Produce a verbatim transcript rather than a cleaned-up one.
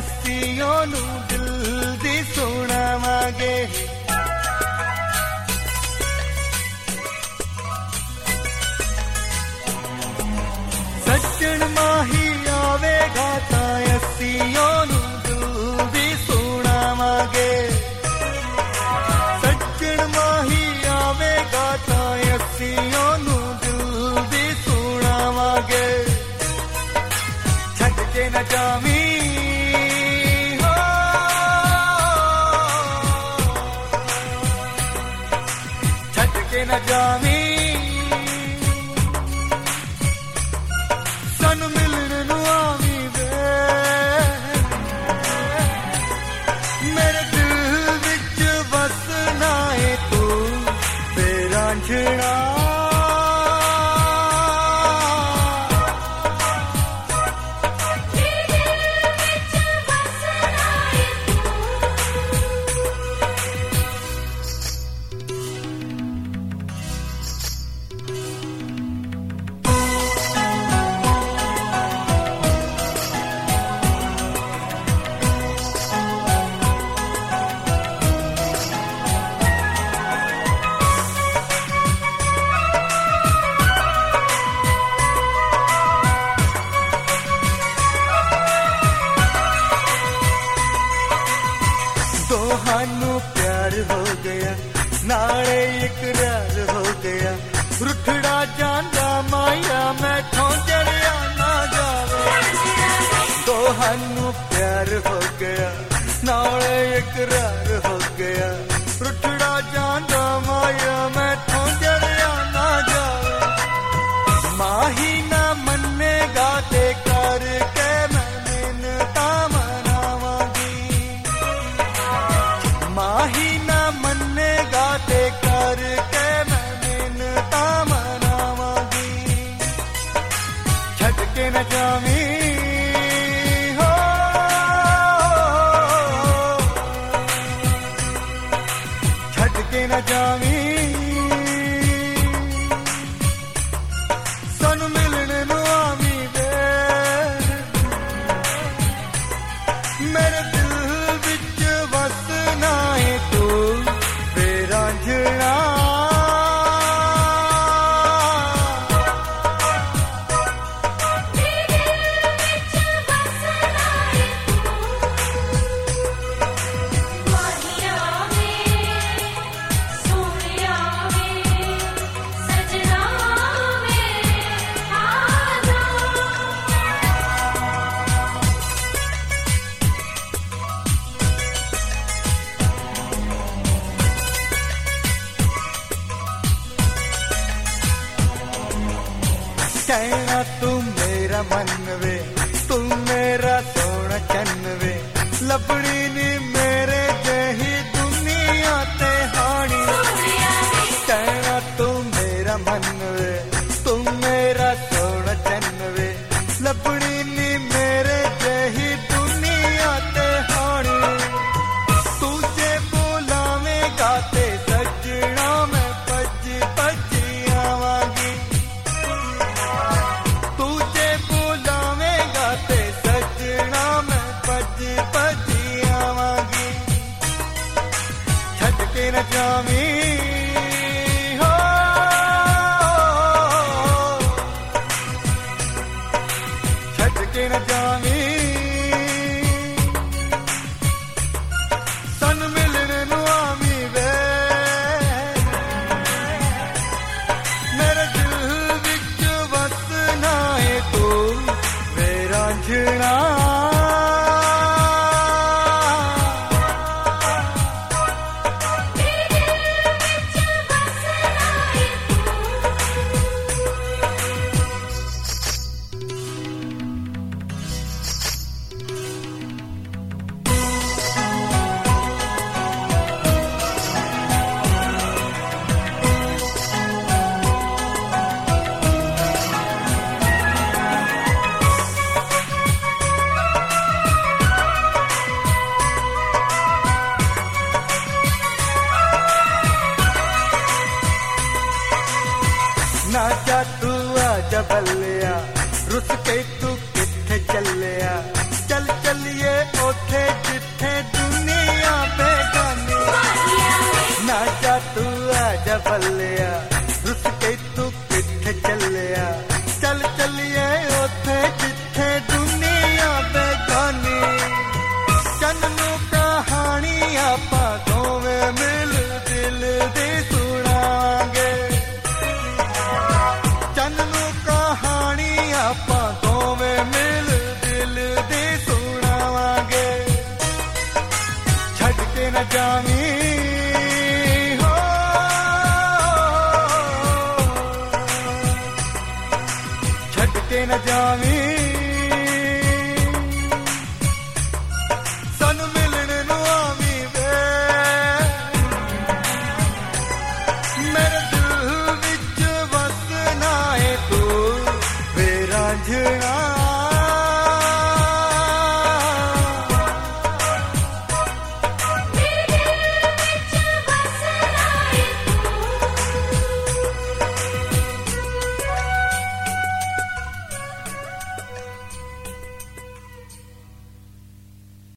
ਅਸੀਂ ਉਹਨੂੰ ਦਿਲ ਦੀ ਸੁਣਾਵਾਂਗੇ। ਸੱਜਣ ਮਾਹੀ ਆਵੇਗਾ ਤਾਂ ਅਸੀਂ ਉਹਨੂੰ ਦਿਲ ਦੀ ਸੁਣਾਵਾਂਗੇ। ਸੱਜਣ ਮਾਹੀ ਆਵੇਗਾ ਤਾਂ ਅਸੀਂ ਉਹਨੂੰ ਦਿਲ ਦੀ ਸੁਣਾਵਾਂਗੇ। ਛੱਡ ਕੇ ਨਾ ਜਾਵੀਂ ਹੋ, ਛੱਡ ਕੇ ਨਾ ਜਾਵੀਂ। ਤੁਹਾਨੂੰ ਪਿਆਰ ਹੋ ਗਿਆ ਨਾਲੇ ਇਕਰਾਰ ਹੋ ਗਿਆ। ਰੁੱਠੜਾ ਜਾਂਦਾ ਮਾਇਆ ਮੈਥੋਂ ਜਰਿਆ ਨਾ ਜਾਵੇ। ਤੁਹਾਨੂੰ ਪਿਆਰ ਹੋ ਗਿਆ ਨਾਲੇ ਇਕਰਾਰ ਹੋ ਗਿਆ। ਰੁੱਠੜਾ ਜਾਂਦਾ ਮਾਇਆ ਮੈਥੋਂ ਜਰਿਆ ਨਾ ਜਾਵੇ। ਮਾਹੀ ਨਾ ਮੰਨੇਗਾ ਤੇ ਕਰਕੇ ਮੈਂ ਮਿੰਨਤਾਂ ਮਨਾਵਾਂਗੀ। ਮਾਹੀ ਨਾ ਮੰਨੇਗਾ ਤੇ ਕਰਕੇ ਮੈਂ ਮਿੰਨਤਾਂ ਮਨਾਵਾਂਗੀ। ਛੱਡ ਕੇ ਨਾ ਜਾਵੀਂ ਹੋ, ਛੱਡ ਕੇ ਨਾ ਜਾਵੀਂ। ਸਾਨੂੰ ਮਿਲਣ ਨੂੰ ਆਵੀਂ ਵੇ, ਮੇਰੇ ਦਿਲ ਵਿੱਚ ਵਸਣਾ ਏ ਤੂੰ ਵੇ ਰਾਂਝਣਾ। ਕਹਿਣਾ ਤੂੰ ਮੇਰਾ ਮਨ ਵੇ, ਤੂੰ ਮੇਰਾ ਸੋਹਣਾ ਚੰਨ ਵੇ। ਲੱਭਣੀ ਨੀ ਮੇਰੇ ਜਿਹੀ ਦੁਨੀਆ ਤੇ ਹਾਣੀ। ਕਹਿਣਾ ਤੂੰ ਮੇਰਾ ਮਨ ਵੇ, ਤੂੰ ਮੇਰਾ ਸੋਹਣਾ ਚੰਨ ਵੇ। ਲੱਭਣੀ ਨੀ ਮੇਰੇ ਜਿਹੀ ਦੁਨੀਆ ਤੇ ਹਾਣੀ। ਤੂੰ ਜੇ ਬੁਲਾਵੇਂਗਾ ਤੇ ਸੱਜਣਾ ਮੈਂ ਭੱਜ ਭੱਜ ਆਵਾਂਗੀ। ਛੱਡ ਕੇ ਨਾ ਜਾਵੀਂ ਹੋ, ਛੱਡ ਕੇ ਨਾ ਜਾਵੀਂ। ਸਾਨੂੰ ਮਿਲਣ ਨੂੰ ਆਵੀਂ ਵੇ, ਮੇਰੇ ਦਿਲ ਵਿੱਚ ਵਸਣਾ ਏ ਤੂੰ ਵੇ ਰਾਂਝਣਾ। ਨਾ ਜਾ ਤੂੰ ਆ ਜਾ ਬੱਲਿਆ, ਰੁੱਸ ਕੇ ਤੂੰ ਕਿੱਥੇ ਚੱਲਿਆ। ਚੱਲ ਚੱਲੀਏ बल्लिया